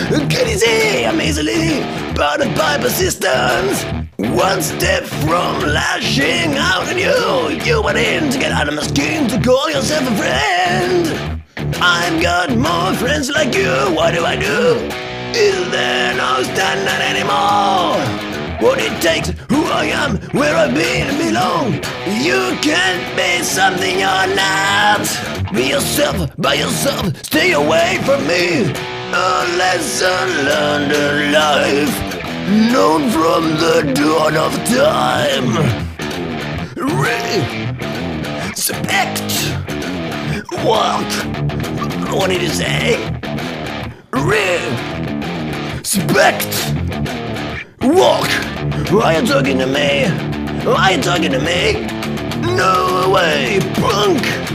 Can you see I'm easily bounded by persistence? One step from lashing out on you. You went in to get out of my skin to call yourself a friend. I've got more friends like you. What do I do? Is there no standard anymore? What it takes, who I am, where I've been and belong. You can't be something you're not. Be yourself, by yourself, stay away from me. A lesson learned in life, known from the dawn of time. Respect. Walk. What did you say? Respect. Walk. Are you talking to me? Are you talking to me? No way, punk.